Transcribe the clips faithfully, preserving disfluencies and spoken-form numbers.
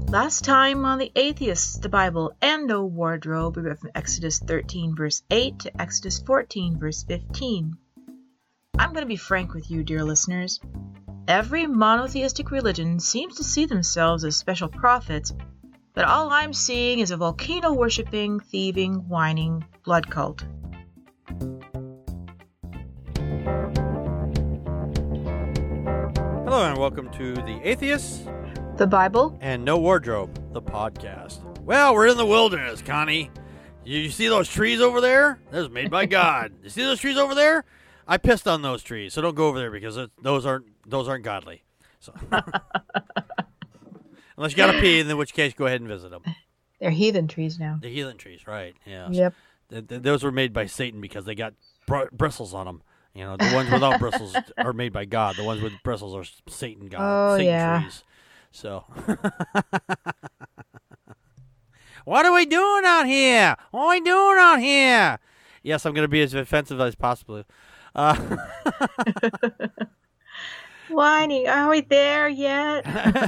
Last time on The Atheists, the Bible, and No Wardrobe, we read from Exodus thirteen, verse eight to Exodus fourteen, verse fifteen. I'm going to be frank with you, dear listeners. Every monotheistic religion seems to see themselves as special prophets, but all I'm seeing is a volcano-worshipping, thieving, whining blood cult. Hello and welcome to The Atheists, The Bible, and No Wardrobe, the podcast. Well, we're in the wilderness, Connie. You, you see those trees over there? Those made by God. You see those trees over there? I pissed on those trees, so don't go over there because it, those aren't those aren't godly. So, unless you got to pee, in which case, go ahead and visit them. They're heathen trees now. The heathen trees, right? Yeah. Yep. Th- th- those were made by Satan because they got br- bristles on them. You know, the ones without bristles are made by God. The ones with bristles are Satan God. Oh, Satan yeah. trees. So, what are we doing out here? What are we doing out here? Yes, I'm going to be as offensive as possible. Uh, Whining, are we there yet?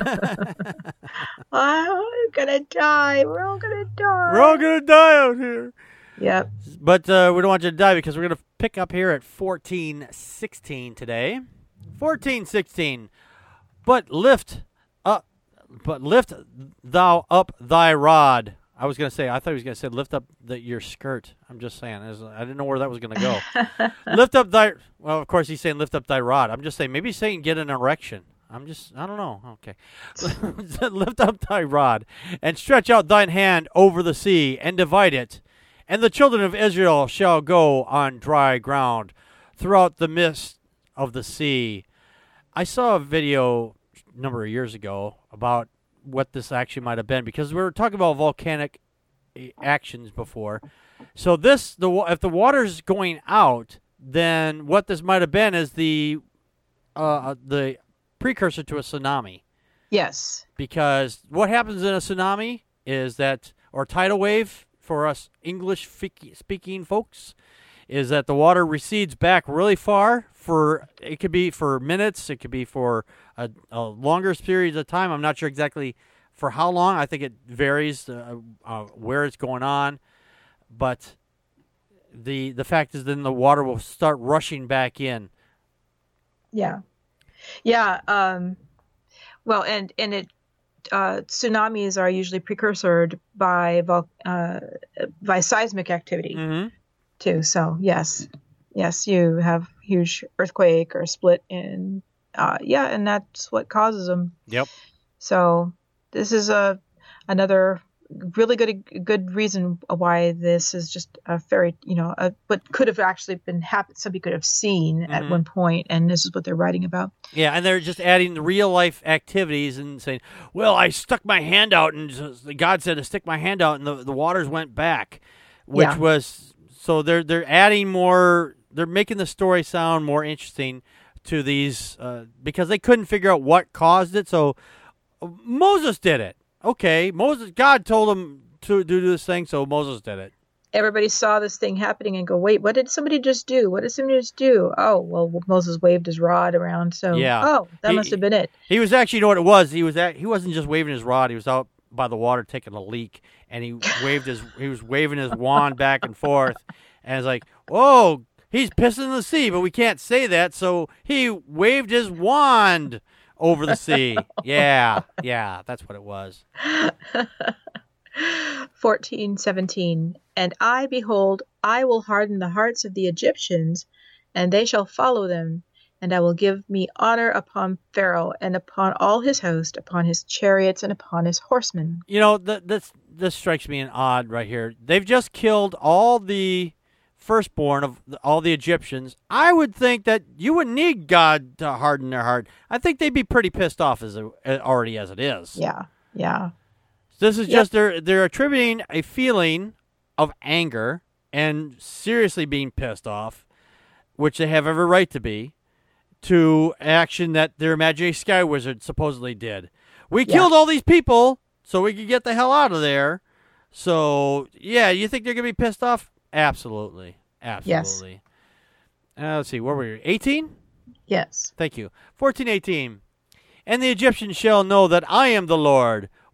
Oh, we're gonna die. We're all gonna die. we're all going to die out here. Yep. But uh, we don't want you to die because we're going to pick up here at fourteen sixteen today. fourteen sixteen. But lift up, but lift thou up thy rod. I was going to say, I thought he was going to say, lift up the, your skirt. I'm just saying. I, was, I didn't know where that was going to go. Lift up thy, well, of course he's saying lift up thy rod. I'm just saying, maybe he's saying get an erection. I'm just, I don't know. Okay. Lift up thy rod and stretch out thine hand over the sea and divide it. And the children of Israel shall go on dry ground throughout the midst of the sea. I saw a video a number of years ago about what this actually might have been, because we were talking about volcanic actions before. So this, the if the water's going out, then what this might have been is the uh, the precursor to a tsunami. Yes. Because what happens in a tsunami is that, or tidal wave for us English-speaking folks, is that the water recedes back really far for, it could be for minutes, it could be for a, a longer period of time. I'm not sure exactly for how long. I think it varies uh, uh, where it's going on. But the the fact is then the water will start rushing back in. Yeah. Yeah. Um, well, and, and it, uh, tsunamis are usually precursored by, vol- uh, by seismic activity. Mm-hmm. Too. So yes, yes, you have huge earthquake or split in, uh, yeah, and that's what causes them. Yep. So this is a another really good good reason why this is just a very, you know, a, what could have actually been happened. Somebody could have seen mm-hmm. at one point, and this is what they're writing about. Yeah, and they're just adding real life activities and saying, "Well, I stuck my hand out, and God said to stick my hand out, and the the waters went back," which yeah. was. So they're they're adding more. They're making the story sound more interesting to these uh, because they couldn't figure out what caused it. So uh, Moses did it. Okay, Moses. God told him to do this thing, so Moses did it. Everybody saw this thing happening and go, "Wait, what did somebody just do? What did somebody just do?" Oh, well, Moses waved his rod around. So yeah. oh, that he, must have been it. He was actually, you know what it was? He was at, he wasn't just waving his rod. He was out by the water taking a leak, and he waved his he was waving his wand back and forth, and it's like, whoa, he's pissing the sea, but we can't say that, so he waved his wand over the sea. Yeah, yeah, that's what it was. fourteen seventeen. And I, behold, I will harden the hearts of the Egyptians, and they shall follow them. And I will give me honor upon Pharaoh and upon all his host, upon his chariots and upon his horsemen. You know, th- this this strikes me an odd right here. They've just killed all the firstborn of the, all the Egyptians. I would think that you wouldn't need God to harden their heart. I think they'd be pretty pissed off as it, already as it is. Yeah, yeah. This is Yep. just they're they're attributing a feeling of anger and seriously being pissed off, which they have every right to be, to action that their imaginary sky wizard supposedly did. We Yeah. killed all these people so we could get the hell out of there. So, yeah, you think they're going to be pissed off? Absolutely. Absolutely. Yes. Uh, let's see, where were we? eighteen? Yes. Thank you. fourteen eighteen. And the Egyptians shall know that I am the Lord,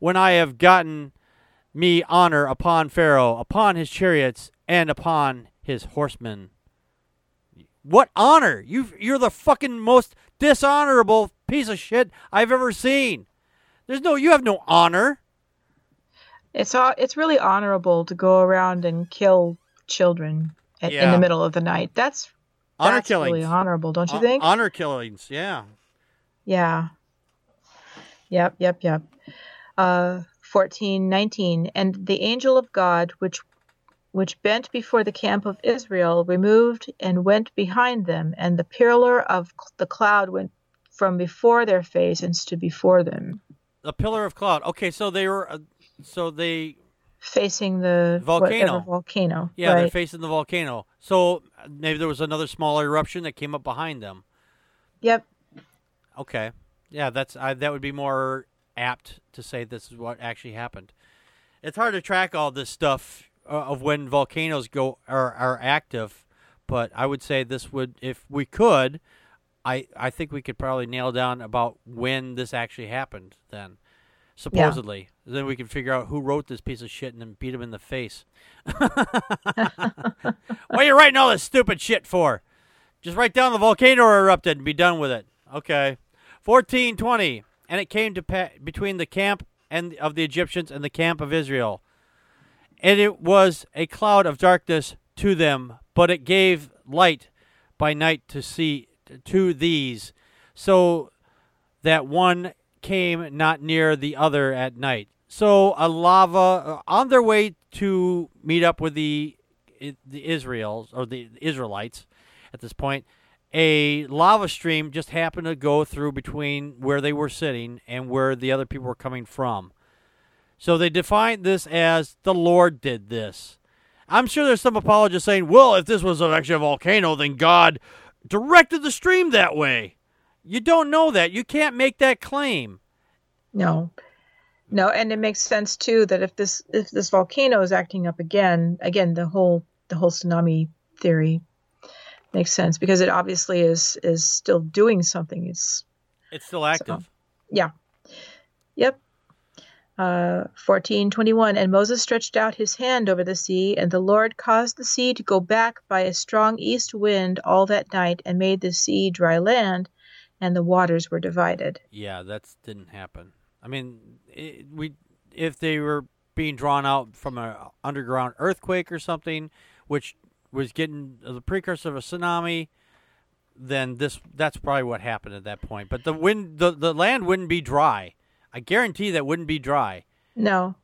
when I have gotten me honor upon Pharaoh, upon his chariots, and upon his horsemen. What honor? You you're the fucking most dishonorable piece of shit I've ever seen. There's no you have no honor. It's all, it's really honorable to go around and kill children at, Yeah. in the middle of the night. That's Honor that's killings. really honorable, don't you Hon- think? Honor killings, yeah. Yeah. Yep, yep, yep. Uh, fourteen nineteen. And the angel of God, which which bent before the camp of Israel, removed and went behind them, and the pillar of the cloud went from before their face and stood before them, The pillar of cloud. Okay, so they were, uh, so they, facing the Volcano. whatever volcano. yeah, they're right. facing the volcano. So uh, maybe there was another smaller eruption that came up behind them. Yep. Okay, yeah, that's I, that would be more apt to say this is what actually happened. It's hard to track all this stuff uh, of when volcanoes go are, are active, but I would say this would, if we could, I I think we could probably nail down about when this actually happened. Then, supposedly, then we can figure out who wrote this piece of shit and then beat him in the face. What are you writing all this stupid shit for? Just write down the volcano erupted and be done with it. Okay. fourteen twenty. And it came to pa- between the camp and of the Egyptians and the camp of Israel. And it was a cloud of darkness to them, but it gave light by night to see to these, so that one came not near the other at night. So a lava uh, on their way to meet up with the the Israels or the Israelites at this point, a lava stream just happened to go through between where they were sitting and where the other people were coming from. So they defined this as the Lord did this. I'm sure there's some apologists saying, well, if this was actually a volcano, then God directed the stream that way. You don't know that. You can't make that claim. No. No, and it makes sense too that if this if this volcano is acting up again, again the whole the whole tsunami theory makes sense because it obviously is is still doing something. It's It's still active. So, yeah. Yep. Uh, fourteen twenty-one. And Moses stretched out his hand over the sea, and the Lord caused the sea to go back by a strong east wind all that night, and made the sea dry land, and the waters were divided. Yeah, that didn't happen. I mean, it, we if they were being drawn out from an underground earthquake or something, which was getting the precursor of a tsunami, then this that's probably what happened at that point. But the wind, the, the land wouldn't be dry. I guarantee that wouldn't be dry. No.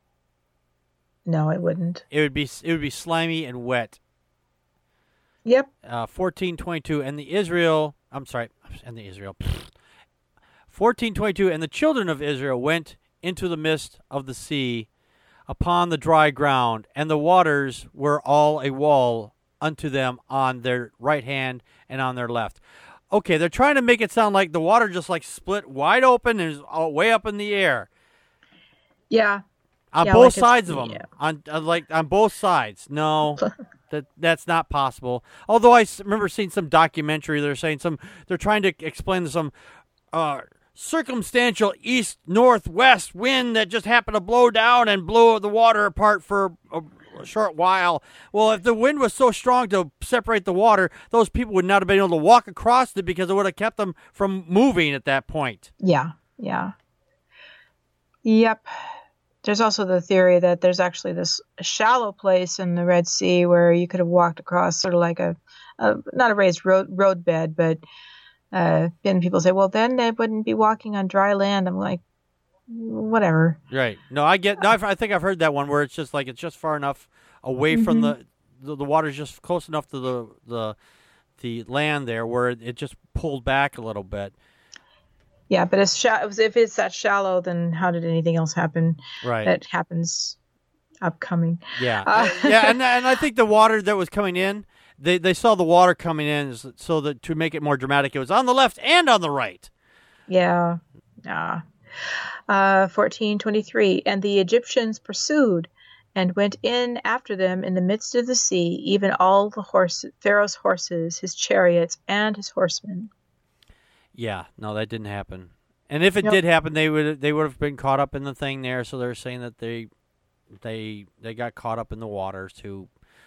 No, it wouldn't. It would be it would be slimy and wet. Yep. Uh, fourteen twenty-two, and the Israel, I'm sorry, and the Israel. fourteen twenty-two, and the children of Israel went into the midst of the sea upon the dry ground, and the waters were all a wall unto them on their right hand and on their left. Okay, they're trying to make it sound like the water just like split wide open and is all way up in the air. Yeah. On Yeah, both like sides it's- of them, yeah. on, on like on both sides. No, that that's not possible. Although I s- remember seeing some documentary. They're saying some. They're trying to explain some uh, circumstantial east northwest wind that just happened to blow down and blow the water apart for a, a short while. Well, if the wind was so strong to separate the water, those people would not have been able to walk across it because it would have kept them from moving at that point. Yeah. Yeah. Yep. There's also the theory that there's actually this shallow place in the Red Sea where you could have walked across, sort of like a, a not a raised road roadbed, but uh, then people say, well, then they wouldn't be walking on dry land. I'm like, whatever. Right. No, I get. No, I've, I think I've heard that one where it's just like it's just far enough away from the, the the water's just close enough to the the the land there where it, it just pulled back a little bit. Yeah, but it's sha- if it's that shallow, then how did anything else happen? Right. That happens upcoming. Yeah. Uh, yeah, and and I think the water that was coming in, they they saw the water coming in so that to make it more dramatic, it was on the left and on the right. Yeah. Yeah. Uh, fourteen twenty-three. And the Egyptians pursued and went in after them in the midst of the sea, even all the horse, Pharaoh's horses, his chariots, and his horsemen. Yeah, no, that didn't happen. And if it Yep. did happen, they would they would have been caught up in the thing there. So they're saying that they they they got caught up in the waters too.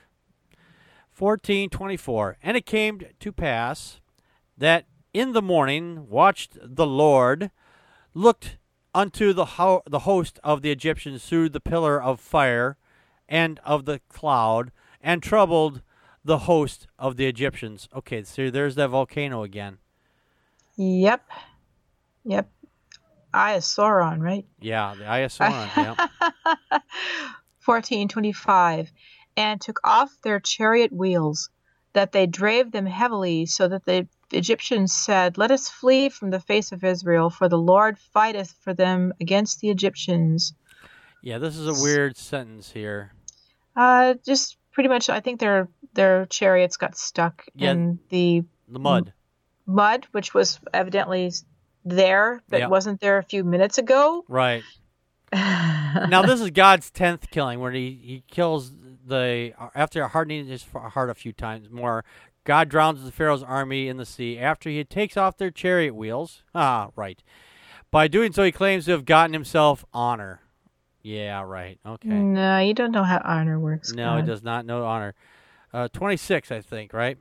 fourteen twenty-four. And it came to pass that in the morning watched the Lord, looked unto the ho- the host of the Egyptians through the pillar of fire and of the cloud, and troubled the host of the Egyptians. Okay, so there's that volcano again. Yep. Yep. Eye of Sauron, right? Yeah, the Eye of Sauron. Yeah. fourteen twenty-five. And took off their chariot wheels, that they drave them heavily, so that the Egyptians said, Let us flee from the face of Israel, for the Lord fighteth for them against the Egyptians. Yeah, this is a weird sentence here. Uh, just pretty much, I think their their chariots got stuck Yeah. in the The mud. mud, which was evidently there, but Yeah. wasn't there a few minutes ago. Right. Now, this is God's tenth killing, where he, he kills the, after hardening his heart a few times more, God drowns the Pharaoh's army in the sea after he takes off their chariot wheels. Ah, right. By doing so, he claims to have gotten himself honor. Yeah, right. Okay. No, you don't know how honor works. No, he God. does not know honor. Uh, twenty-six, I think, right?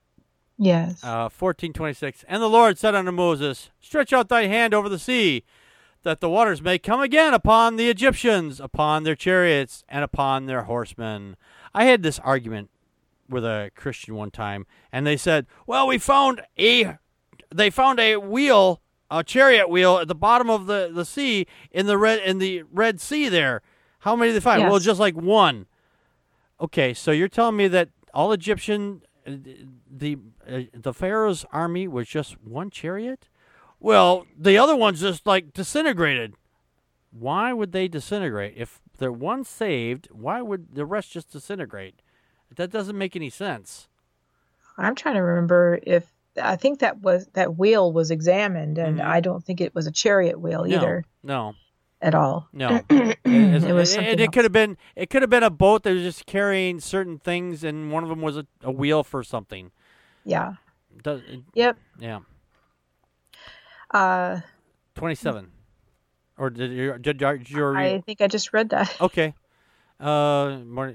Yes. Uh, fourteen twenty-six. And the Lord said unto Moses, Stretch out thy hand over the sea, that the waters may come again upon the Egyptians, upon their chariots, and upon their horsemen. I had this argument with a Christian one time, and they said, well, we found a, they found a wheel, a chariot wheel at the bottom of the, the sea in the red in the Red Sea there. How many did they find? Yes. Well, just like one. Okay, so you're telling me that all Egyptian, uh, the uh, the Pharaoh's army was just one chariot? Well, the other ones just like disintegrated. Why would they disintegrate? If they're one saved, why would the rest just disintegrate? That doesn't make any sense. I'm trying to remember if I think that was that wheel was examined, and Mhm. I don't think it was a chariot wheel either No, at all. no, no. it, It was it, something it, it else. could have been. It could have been a boat that was just carrying certain things, and one of them was a, a wheel for something. Yeah. Does, it- Yep. yeah, Uh, twenty-seven. Or did you? Did, did you I think I just read that. Okay. Uh, more.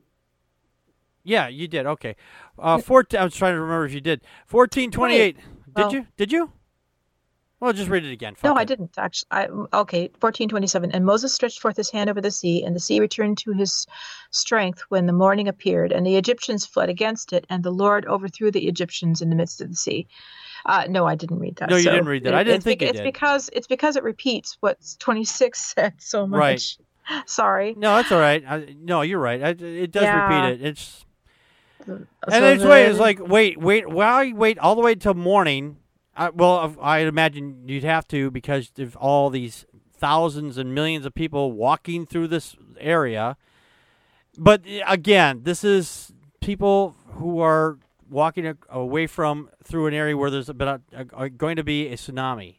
Yeah, you did. Okay. Uh, fourteen. I was trying to remember if you did. Fourteen twenty-eight. Did Well- you? Did you? Well, just read it again. No, Fuck I it. didn't actually. I, okay, fourteen twenty-seven. And Moses stretched forth his hand over the sea, and the sea returned to his strength when the morning appeared, and the Egyptians fled against it, and the Lord overthrew the Egyptians in the midst of the sea. Uh, no, I didn't read that. No, you so didn't read that. it- I didn't it's think bec- you it's did. because it's because it repeats what twenty-six said so much. Right. Sorry. No, that's all right. I, no, you're right. I, it does Yeah. repeat it. It's So and it's way the- it's like wait, wait. Why wait all the way till morning? I, well, I imagine you'd have to because of all these thousands and millions of people walking through this area. But again, this is people who are walking a- away from through an area where there's a, bit of- a, a, going to be a tsunami.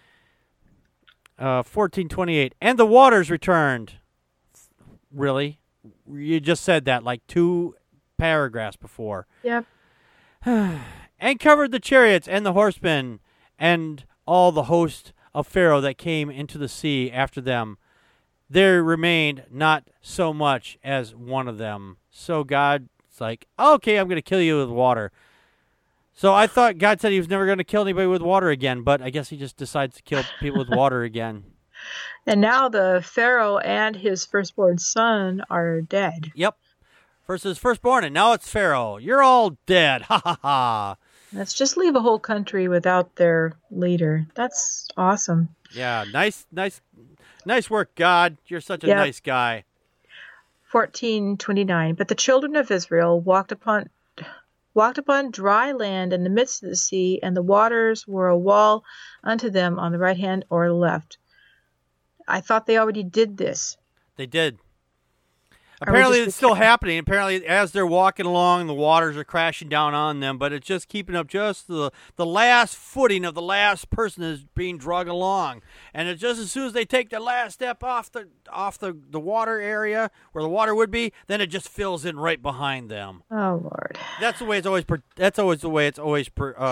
Uh, fourteen twenty-eight, and the waters returned. Really, you just said that like two paragraphs before. Yep. And covered the chariots and the horsemen and all the host of Pharaoh that came into the sea after them. There remained not so much as one of them. So God's like, okay, I'm going to kill you with water. So I thought God said he was never going to kill anybody with water again, but I guess he just decides to kill people with water again. And now the Pharaoh and his firstborn son are dead. Yep. First his firstborn, and now it's Pharaoh. You're all dead. Ha ha ha. Let's just leave a whole country without their leader. That's awesome. Yeah, nice, nice, nice work, God. You're such a Yep. nice guy. fourteen twenty-nine. But the children of Israel walked upon walked upon dry land in the midst of the sea, and the waters were a wall unto them on the right hand or the left. I thought they already did this. They did. Are we Apparently, just it's still pretending? happening. Apparently, as they're walking along, the waters are crashing down on them, but it's just keeping up just the the last footing of the last person is being dragged along. And it's just as soon as they take the last step off the off the, the water area where the water would be, then it just fills in right behind them. Oh Lord. That's the way it's always. Per, that's always the way it's always per, uh,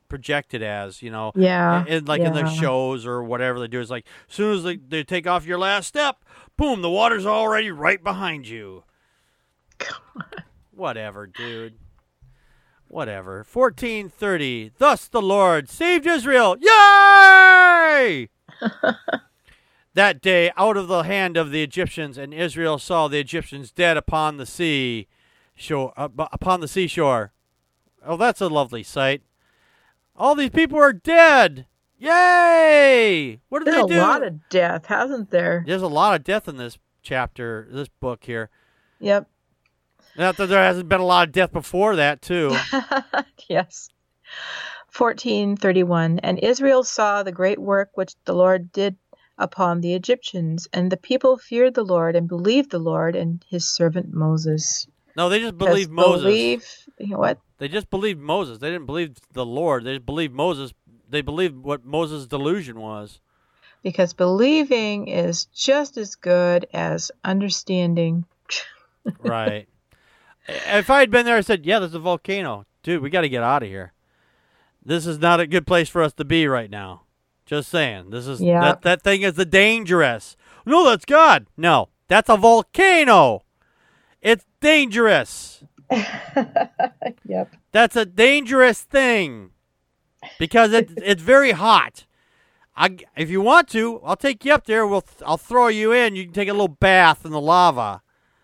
projected as, you know. Yeah. And, and like yeah. in the shows or whatever they do, it's like as soon as they, they take off your last step, boom, the water's already right behind you. God. Whatever, dude. Whatever. fourteen thirty. Thus the Lord saved Israel. Yay! That day, out of the hand of the Egyptians, and Israel saw the Egyptians dead upon the sea shore. Uh, upon the seashore. Oh, that's a lovely sight. All these people are dead. Yay! What did There's they do? a lot of death, hasn't there? There's a lot of death in this chapter, this book here. Yep. Not that there hasn't been a lot of death before that, too. Yes. fourteen thirty-one. And Israel saw the great work which the Lord did upon the Egyptians, and the people feared the Lord and believed the Lord and his servant Moses. No, they just believed Moses. Believe, you know what? They just believed Moses. They didn't believe the Lord. They just believed Moses. They believed what Moses' delusion was. Because believing is just as good as understanding. Right. If I had been there, I said, yeah, there's a volcano. Dude, we got to get out of here. This is not a good place for us to be right now. Just saying. This is Yeah. that, that thing is the dangerous. No, that's God. No, that's a volcano. It's dangerous. Yep. That's a dangerous thing because it, it's very hot. I, if you want to, I'll take you up there. We'll I'll throw you in. You can take a little bath in the lava.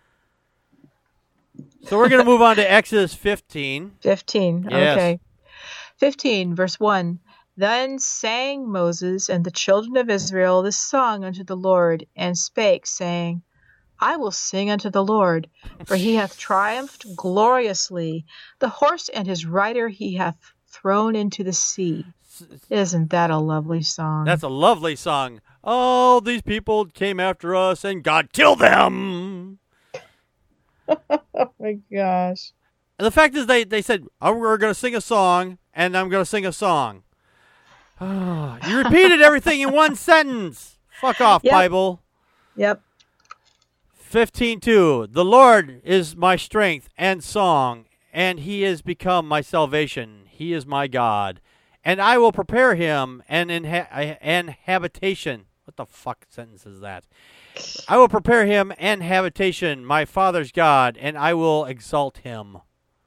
So we're going to move on to Exodus fifteen. fifteen. Yes. Okay. fifteen, verse one. Then sang Moses and the children of Israel this song unto the Lord, and spake, saying, I will sing unto the Lord, for he hath triumphed gloriously. The horse and his rider he hath thrown into the sea. Isn't that a lovely song? That's a lovely song. Oh, these people came after us, and God killed them. Oh my gosh. And the fact is, they, they said, oh, we're going to sing a song, and I'm going to sing a song. Oh, you repeated everything in one sentence. Fuck off, Yep. Bible. Yep. fifteen two. The Lord is my strength and song, and he is become my salvation. He is my God. And I will prepare him an, inha- an habitation. What the fuck sentence is that? I will prepare him an habitation, my father's God, and I will exalt him.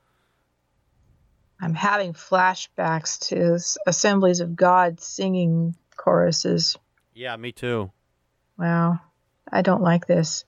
I'm having flashbacks to s- Assemblies of God singing choruses. Yeah, me too. Wow. I don't like this.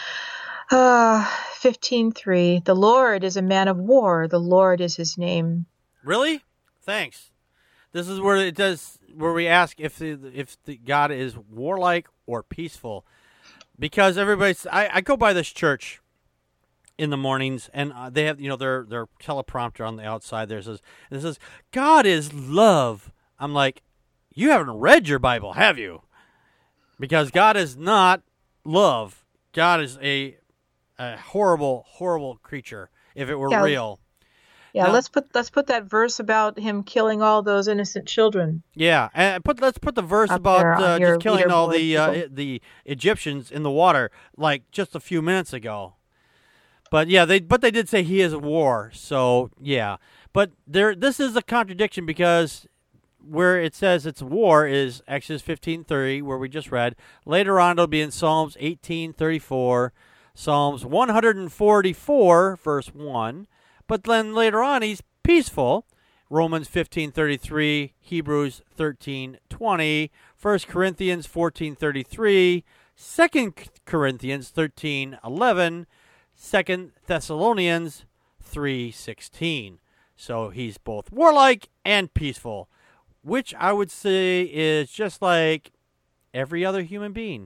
Uh, fifteen three. The Lord is a man of war. The Lord is his name. Really? Thanks. This is where it does where we ask if the if the God is warlike or peaceful, because everybody's. I, I go by this church in the mornings, and uh, they have you know their their teleprompter on the outside. There says and it says God is love. I'm like, you haven't read your Bible, have you? Because God is not love. God is a a horrible, horrible creature. If it were Yeah. real. Yeah, No. let's put let's put that verse about him killing all those innocent children. Yeah, and put let's put the verse Up about there on uh, your just killing all leaderboard, the uh, people. the Egyptians in the water like just a few minutes ago. But yeah, they but they did say he is a war. So yeah, but there this is a contradiction because where it says it's war is Exodus fifteen thirty, where we just read. Later on, it'll be in Psalms eighteen thirty-four, Psalms one hundred forty-four, verse one. But then later on, he's peaceful. Romans fifteen thirty-three, Hebrews thirteen twenty, First Corinthians fourteen thirty-three, Second Corinthians thirteen eleven, Second Thessalonians three sixteen. So he's both warlike and peaceful, which I would say is just like every other human being.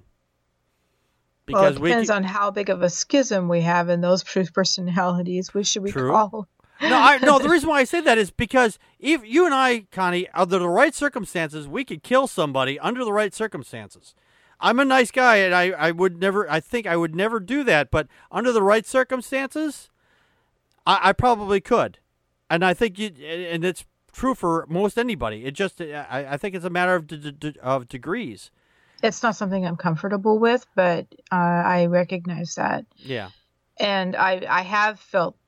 Well, it we depends ca- on how big of a schism we have in those true personalities. Which should we True. call? No, I, no. The reason why I say that is because if you and I, Connie, under the right circumstances, we could kill somebody under the right circumstances. I'm a nice guy, and I, I would never. I think I would never do that. But under the right circumstances, I, I probably could, and I think you. And it's true for most anybody. It just. I, I think it's a matter of de- de- of degrees. It's not something I'm comfortable with, but uh, I recognize that. Yeah. And I I have felt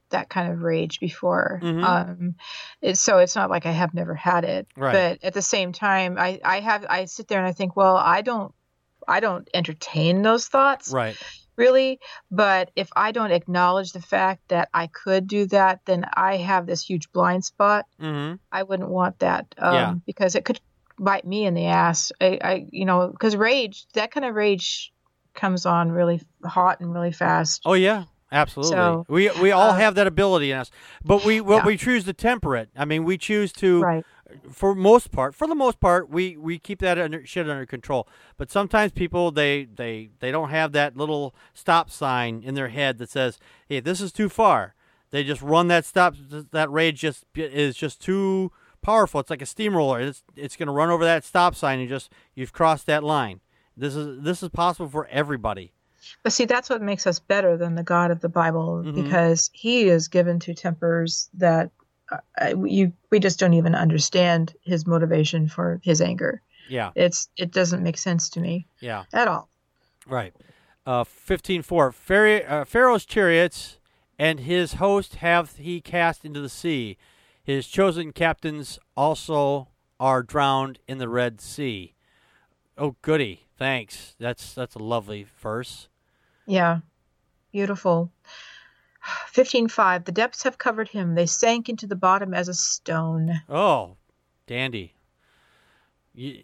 that kind of rage before. Mhm. Um, it's, so it's not like I have never had it. Right. But at the same time, I, I have I sit there and I think, well, I don't I don't entertain those thoughts. Right. Really, but if I don't acknowledge the fact that I could do that, then I have this huge blind spot. Mm-hmm. I wouldn't want that um, Yeah. because it could bite me in the ass. I, I you know, because rage, that kind of rage comes on really hot and really fast. Oh yeah, absolutely. So, we we all uh, have that ability in us, but we well, Yeah. we choose to temper it. I mean, we choose to. Right. For most part, for the most part, we, we keep that under, shit under control. But sometimes people they, they they don't have that little stop sign in their head that says, "Hey, this is too far." They just run that stop. That rage just is just too powerful. It's like a steamroller. It's it's going to run over that stop sign and just you've crossed that line. This is this is possible for everybody. But see, that's what makes us better than the God of the Bible, Mhm. because He is given to tempers that uh, you we just don't even understand His motivation for His anger. Yeah, It's it doesn't make sense to me yeah. at all. Right. Uh, fifteen four. Pharaoh, uh, Pharaoh's chariots and his host have he cast into the sea. His chosen captains also are drowned in the Red Sea. Oh, goody. Thanks. That's that's a lovely verse. Yeah, beautiful. fifteen five. The depths have covered him. They sank into the bottom as a stone. Oh, dandy. You,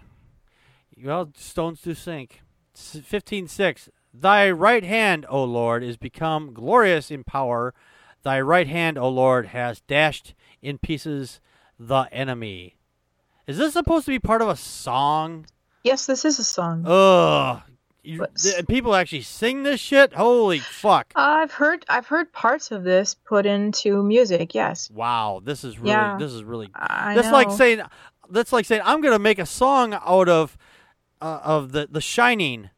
well, stones do sink. fifteen six. Thy right hand, O Lord, is become glorious in power. Thy right hand, O Lord, has dashed in pieces the enemy. Is this supposed to be part of a song? Yes, this is a song. Ugh. You, But- th- people actually sing this shit? Holy fuck. I've heard I've heard parts of this put into music. Yes, Wow, this is really Yeah. this is really I That's know. like saying that's like saying I'm going to make a song out of uh, of the the Shining.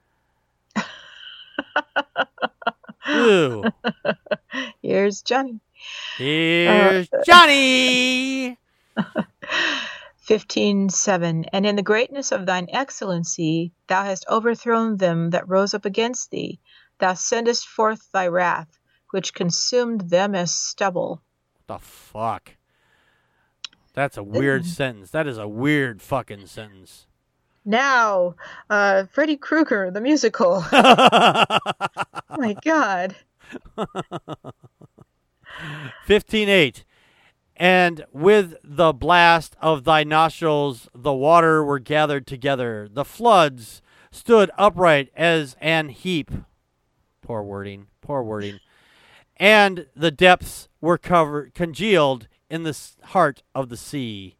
Ew. Here's Johnny. Here's Johnny. fifteen seven. And in the greatness of thine excellency, thou hast overthrown them that rose up against thee. Thou sendest forth thy wrath, which consumed them as stubble. The fuck? That's a weird Mm. sentence. That is a weird fucking sentence. Now, uh, Freddy Krueger, the musical. Oh my God. fifteen eight. And with the blast of thy nostrils, the water were gathered together. The floods stood upright as an heap. Poor wording. Poor wording. And the depths were covered, congealed in the s- heart of the sea.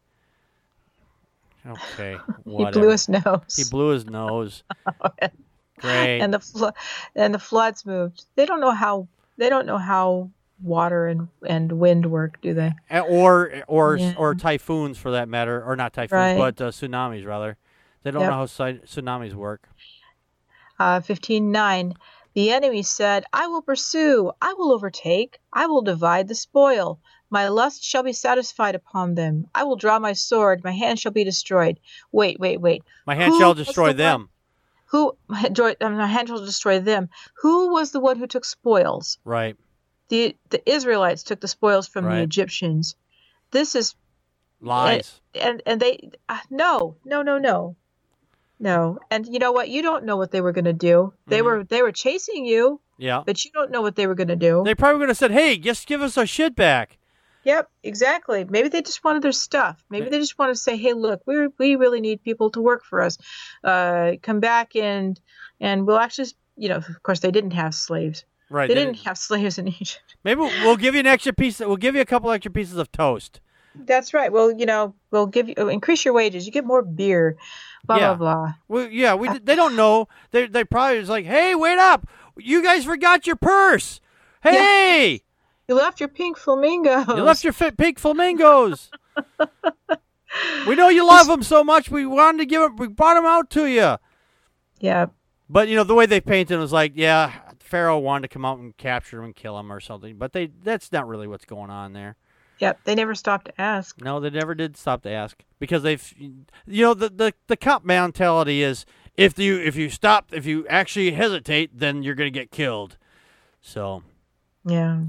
Okay, He whatever. blew his nose. He blew his nose. Great. and the flo- and the floods moved. They don't know how they don't know how water and, and wind work, do they? Uh, or or Yeah. or typhoons for that matter, or not typhoons, Right. but uh, tsunamis rather. They don't Yep. know how tsu- tsunamis work. Uh, fifteen nine. The enemy said, I will pursue, I will overtake, I will divide the spoil. My lust shall be satisfied upon them. I will draw my sword, my hand shall be destroyed. Wait, wait, wait. My hand Who shall was destroy the them. one- Who my joy- uh, my hand shall destroy them? Who was the one who took spoils? Right. The the Israelites took the spoils from Right. the Egyptians. This is Lies. and and they uh, no no no no no. And you know what? You don't know what they were going to do. They Mhm. were they were chasing you, Yeah. but you don't know what they were going to do. They probably would have said, "Hey, just give us our shit back." Yep, exactly. Maybe they just wanted their stuff. Maybe Yeah. they just want to say, "Hey, look, we we really need people to work for us. Uh, come back and and we'll actually, you know, of course they didn't have slaves. Right. They they didn't didn't- have slaves in Egypt. Maybe we'll we'll give you an extra piece. We'll give you a couple extra pieces of toast. That's right. Well, you know, we'll give you increase your wages. You get more beer. Blah Yeah. blah blah. Well, yeah, we they don't know. They they probably was like, "Hey, wait up! You guys forgot your purse. Hey, You left your pink flamingos. you left your fit pink flamingos. We know you love them so much. We wanted to give them. We brought them out to you." Yeah. But you know the way they painted it was like, yeah, Pharaoh wanted to come out and capture him and kill him or something. But they that's not really what's going on there. Yep. They never stopped to ask. No, they never did stop to ask because they've, you know, the the the cop mentality is if you if you stop if you actually hesitate, then you're gonna get killed. So, Yeah.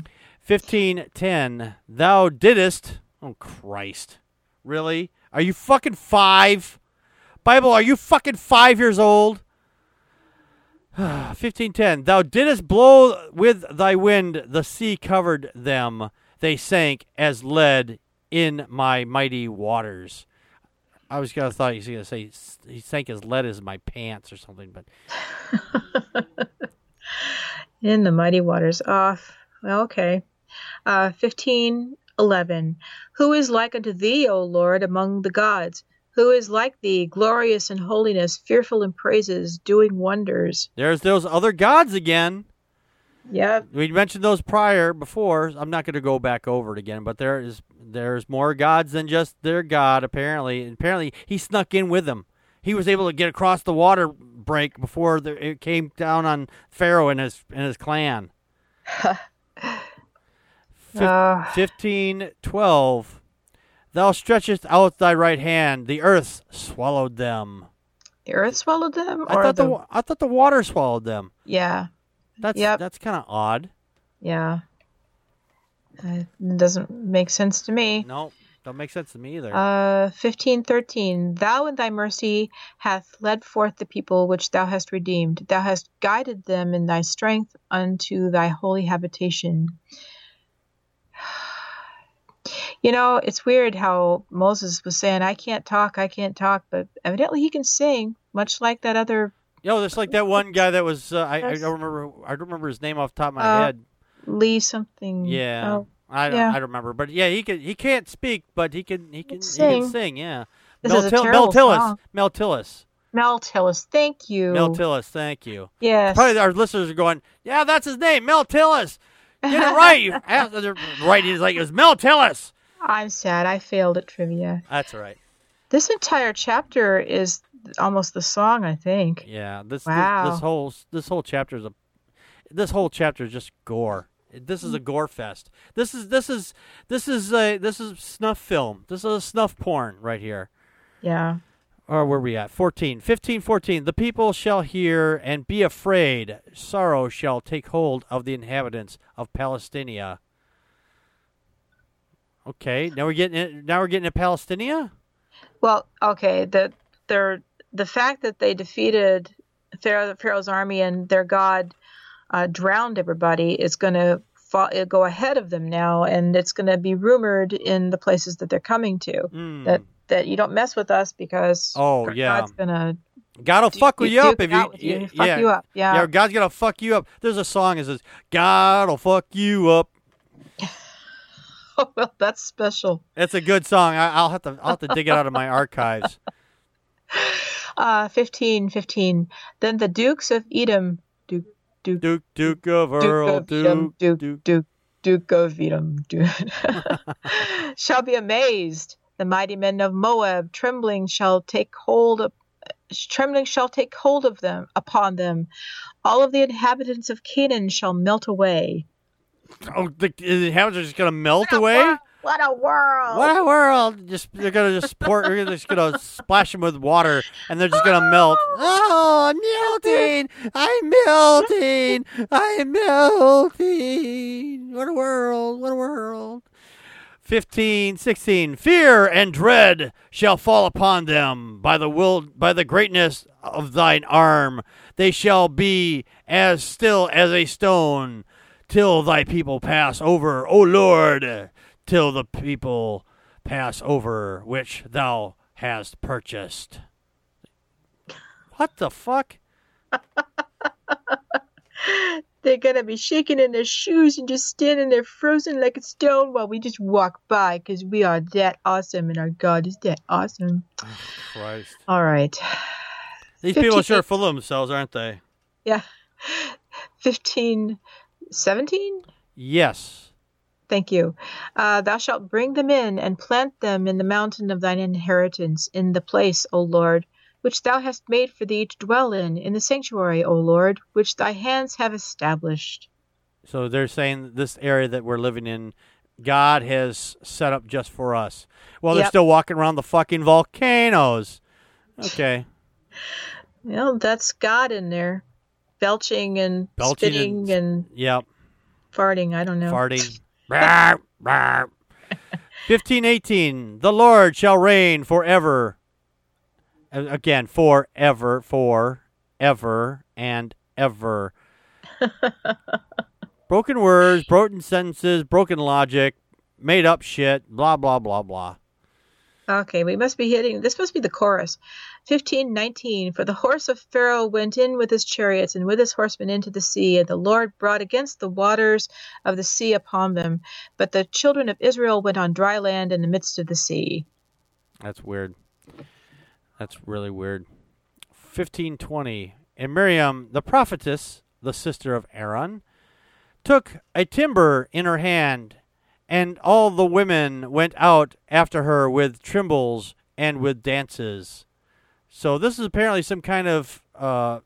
fifteen ten. Thou didst. Oh, Christ. Really? Are you fucking five? Bible, are you fucking five years old? fifteen ten. Thou didst blow with thy wind, the sea covered them. They sank as lead in my mighty waters. I was gonna thought he was gonna say he sank as lead as my pants or something, but in the mighty waters. Off. Well, okay. Uh, fifteen eleven. Who is like unto thee, O Lord, among the gods? Who is like thee, glorious in holiness, fearful in praises, doing wonders? There's those other gods again. Yep. We mentioned those prior before. I'm not going to go back over it again, but there is there's more gods than just their God, apparently. And apparently, he snuck in with them. He was able to get across the water break before the, it came down on Pharaoh and his and his clan. uh. fifteen twelve. Thou stretchest out thy right hand, the earth swallowed them. The earth swallowed them? I or thought the, the... I thought the water swallowed them. Yeah. That's Yep. that's kind of odd. Yeah. Uh, it doesn't make sense to me. No, don't make sense to me either. Uh, fifteen thirteen. Thou in thy mercy hath led forth the people which thou hast redeemed. Thou hast guided them in thy strength unto thy holy habitation. You know, it's weird how Moses was saying, I can't talk, I can't talk, but evidently he can sing, much like that other... Yo, there's like that one guy that was, uh, I, I don't remember I don't remember his name off the top of my uh, head. Lee something. Yeah. Oh, I don't, yeah. I don't remember, but yeah, he can he can't speak, but he can he can he sing. can sing. Yeah, This Mel, is a Til- terrible Mel Tillis, song. Mel Tillis, Mel Tillis, thank you. Mel Tillis. Thank you. Yes. Probably our listeners are going, yeah, that's his name, Mel Tillis. Get it right. You asked- they're right. He's like, it was Mel Tillis. I'm sad. I failed at trivia. That's all right. This entire chapter is almost the song, I think. Yeah. This Wow. this, this whole this whole chapter is a this whole chapter is just gore. This is a gore fest. This is this is this is a this is snuff film. This is a snuff porn right here. Yeah. Or where are we at? fourteen. fifteen fourteen. The people shall hear and be afraid. Sorrow shall take hold of the inhabitants of Palestinia. Okay, now we're getting it, now we're getting to Palestinia? Well, okay, the they're, the fact that they defeated Pharaoh, Pharaoh's army and their god uh, drowned everybody is going to go ahead of them now, and it's going to be rumored in the places that they're coming to Mm. that that you don't mess with us because Oh, yeah. God's going to God'll fuck with you up if you, you, y- fuck yeah. you up. Yeah. Yeah, God's gonna fuck you up. There's a song that says, God'll fuck you up. Well, that's special. It's a good song. I, I'll have to I'll have to dig it out of my archives. Uh, fifteen fifteen. Then the dukes of Edom, Duke, Duke, Duke, Duke of Duke Earl, of Edom, Duke, Duke, Duke. Duke, Duke of Edom, Duke, shall be amazed. The mighty men of Moab, trembling shall take hold of, trembling shall take hold of them, upon them. All of the inhabitants of Canaan shall melt away. Oh, the, the inhabitants are just gonna melt What a away. wor- What a world! What a world! Just they're gonna just pour. They're just gonna splash them with water, and they're just gonna melt. Oh, I'm melting! I'm melting! I'm melting! What a world! What a world! Fifteen, sixteen. Fear and dread shall fall upon them by the will, by the greatness of thine arm. They shall be as still as a stone, till thy people pass over, O Lord. Till the people pass over which thou hast purchased. What the fuck? They're gonna be shaking in their shoes and just standing there frozen like a stone while we just walk by because we are that awesome and our God is that awesome. Oh, Christ. All right. These people are fifteen sure full of themselves, aren't they? Yeah. fifteen seventeen? Yes. Thank you. Uh, thou shalt bring them in and plant them in the mountain of thine inheritance, in the place, O Lord, which thou hast made for thee to dwell in, in the sanctuary, O Lord, which thy hands have established. So they're saying this area that we're living in, God has set up just for us. Well, they're Yep. still walking around the fucking volcanoes. Okay. Well, that's God in there. Belching and Belching spitting and- and, Yep. farting. I don't know. Farting. Rawr, rawr. fifteen eighteen, the Lord shall reign forever. Again, forever, forever, and ever. Broken words, broken sentences, broken logic, made up shit, blah, blah, blah, blah. Okay, we must be hitting, this must be the chorus. fifteen nineteen, for the horse of Pharaoh went in with his chariots and with his horsemen into the sea, and the Lord brought against the waters of the sea upon them. But the children of Israel went on dry land in the midst of the sea. That's weird. That's really weird. fifteen twenty, and Miriam, the prophetess, the sister of Aaron, took a timber in her hand, and all the women went out after her with timbrels and with dances. So this is apparently some kind of, uh,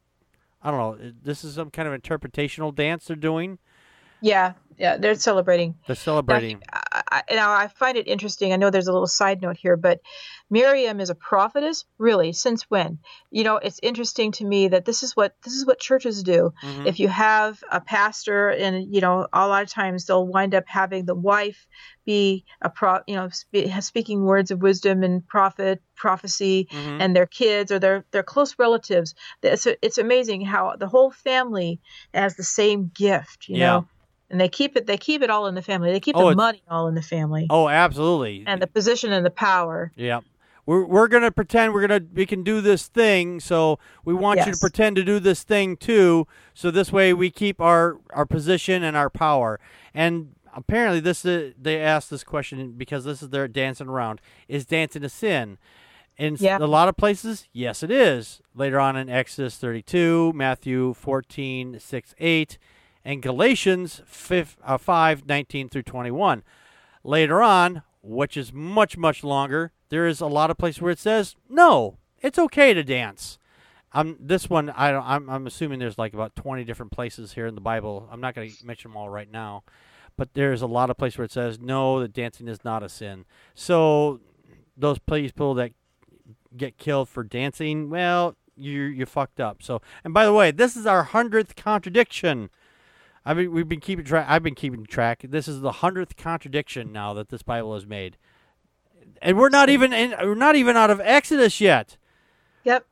I don't know, this is some kind of interpretational dance they're doing. Yeah, yeah, they're celebrating. They're celebrating. Now, I, I, now, I find it interesting. I know there's a little side note here, but Miriam is a prophetess. Really, since when? You know, it's interesting to me that this is what this is what churches do. Mm-hmm. If you have a pastor, and you know, a lot of times they'll wind up having the wife be a pro, you know, spe- speaking words of wisdom and prophet prophecy, mm-hmm. and their kids or their their close relatives. It's it's amazing how the whole family has the same gift. You yeah. know. And they keep it. They keep it all in the family. They keep oh, the money all in the family. Oh, absolutely. And the position and the power. Yeah, we're we're gonna pretend we're gonna we can do this thing. So we want yes. you to pretend to do this thing too. So this way we keep our, our position and our power. And apparently this is, they asked this question because this is their dancing around. Is dancing a sin? In yeah. a lot of places, yes, it is. Later on in Exodus thirty-two, Matthew fourteen, six, eight. And Galatians five, nineteen through twenty-one. Later on, which is much, much longer, there is a lot of places where it says, no, it's okay to dance. Um, this one, I don't, I'm, I'm assuming there's like about twenty different places here in the Bible. I'm not going to mention them all right now. But there's a lot of places where it says, no, that dancing is not a sin. So those people that get killed for dancing, well, you you fucked up. So, and by the way, this is our hundredth contradiction. I mean, we've been keeping track. I've been keeping track. This is the hundredth contradiction now that this Bible has made, and we're not even in, we're not even out of Exodus yet. Yep.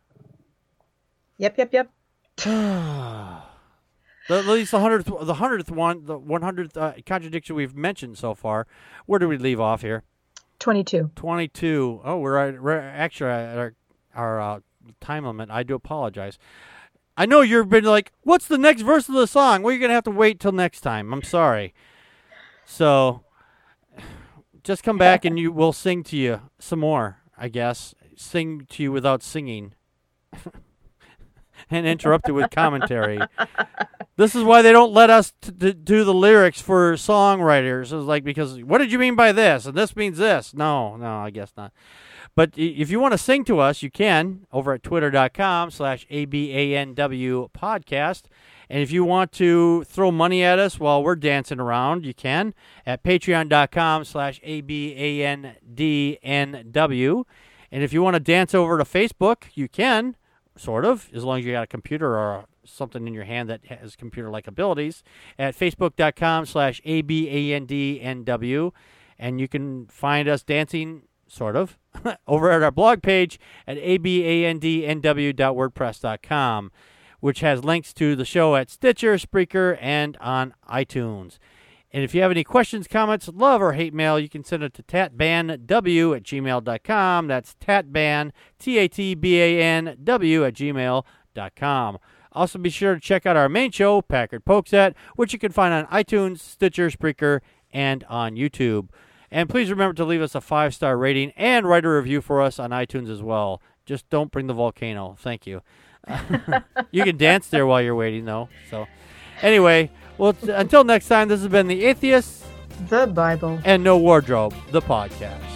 Yep. Yep. Yep. At least the hundredth, the hundredth one, the one hundredth uh, contradiction we've mentioned so far. Where do we leave off here? Twenty-two. Twenty-two. Oh, we're, at, we're actually at our our uh, time limit. I do apologize. I know you've been like, what's the next verse of the song? Well, you're going to have to wait till next time. I'm sorry. So just come back and you we'll sing to you some more, I guess. Sing to you without singing. And interrupt it with commentary. This is why they don't let us t- t- do the lyrics for songwriters. It's like, because what did you mean by this? And this means this. No, no, I guess not. But if you want to sing to us, you can over at twitter.com slash ABANW podcast. And if you want to throw money at us while we're dancing around, you can at patreon.com slash ABANDNW. And if you want to dance over to Facebook, you can, sort of, as long as you got a computer or something in your hand that has computer-like abilities, at facebook.com slash ABANDNW. And you can find us dancing, sort of, over at our blog page at abandnw dot wordpress dot com, which has links to the show at Stitcher, Spreaker, and on iTunes. And if you have any questions, comments, love, or hate mail, you can send it to tatbanw at gmail dot com. That's tatban, T A T B A N W at gmail dot com. Also, be sure to check out our main show, Packard Pokes-At, which you can find on iTunes, Stitcher, Spreaker, and on YouTube. And please remember to leave us a five-star rating and write a review for us on iTunes as well. Just don't bring the volcano. Thank you. You can dance there while you're waiting, though. So, anyway, well, t- until next time, this has been The Atheist, The Bible, and No Wardrobe, the podcast.